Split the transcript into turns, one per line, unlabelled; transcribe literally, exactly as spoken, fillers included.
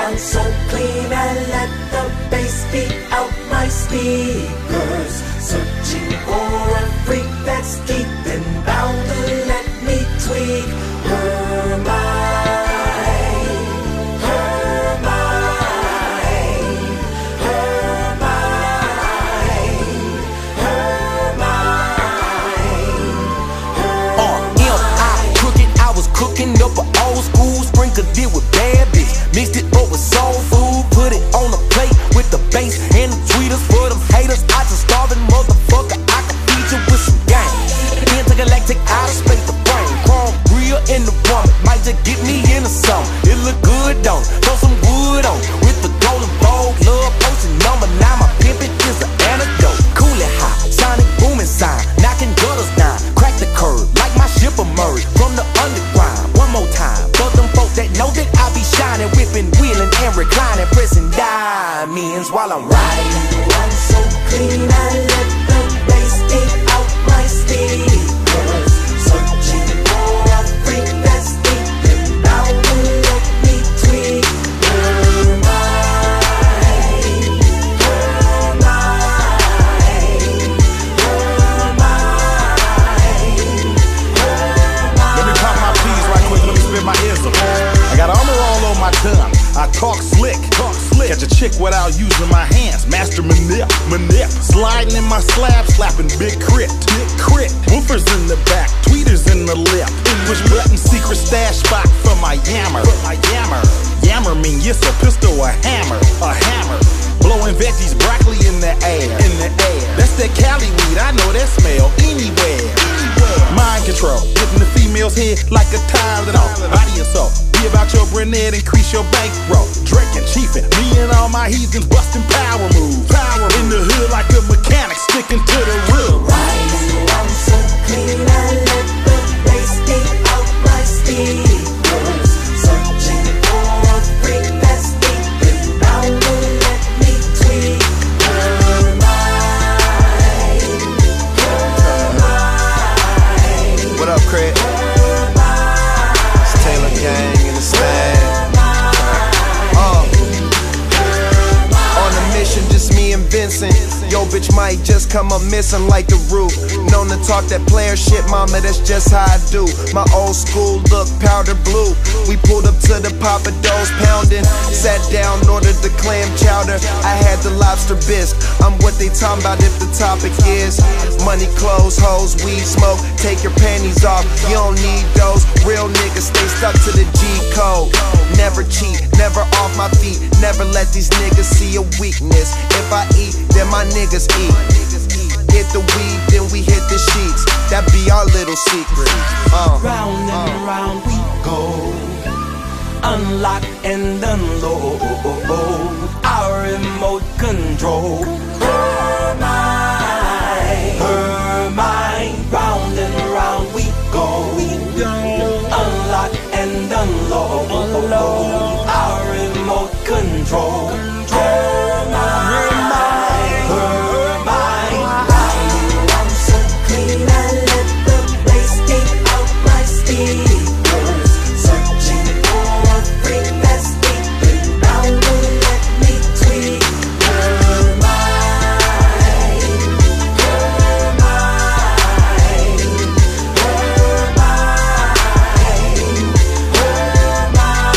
run so clean and let the bass beat out my speakers. Searching for a freak that's deep and bound to let me tweak her mind, her mind, her mind, her mind, her
uh, M I crooked, I was cooking up an old school, sprinkled it with bad bitch, mixed it up with soul food, put it on a plate with the bass and the tweeters for them haters. I just starving motherfucker, I can feed you with some game. Intergalactic outer space, the brain, chrome real in the woman, might just get me into something. It look good, don't it? Throw some wood on it with the golden bowl, love potion number nine. My pimpin' is an antidote. Cool it high, sonic booming sign, knocking gutters down, crack the curb like my ship emerged from the underground. One more time, for them folks that know that I be shining, whipping, wheeling, and reclining, pressing diamonds while I'm riding.
run so clean and let the bass beat out my speakers. Searching for a freak that's deep and bound to let me tweak her mind, her mind, her mind, her mind.
Let me pop my peas right quick, let me spit my ears up. I got armor all on my tongue, I talk slick, talk slick. Catch a chick without using my hands, master manip, manip. Sliding in my slab, slapping big crit, big crit. Woofers in the back, tweeters in the lip. Push button, secret stash spot for my yammer, for my yammer. Yammer mean yes, a pistol, a hammer, a hammer. Blowing veggies, broccoli in the air, in the air. That's that Cali weed, I know that smell anywhere. Mind control, hitting the female's head like a Tylenol. Body assault, be about your brunette, increase your bankroll. Drinking, chiefing, me and all my heathens busting power moves. Power in the hood like a mechanic, sticking to the roof.
Riding around so clean and let the bass beat out my speakers. Searching for a freak that's deep and bound to let me tweak her mind, her mind.
What up, Craig? It's Taylor Gang in the stand. Uh, on a mission, just me and Vincent. Yo, bitch might just come up missing like the roof. Known to talk that player shit, mama, that's just how I do. My old school look, powder blue. We pulled up to the Papa Do's pounding. Sat down, ordered the clam chowder. I had the lobster bisque. I'm what they talking about if the topic is money, clothes, hoes, weed, smoke. Take your panties off, you don't need those. Real niggas stay stuck to the G code. Never cheat, never off my feet. Never let these niggas see a weakness. If I eat, then my niggas eat. Hit the weed, then we hit the sheets. That be our little secret. Uh,
Round and
uh.
round we go, unlock and unload our remote control.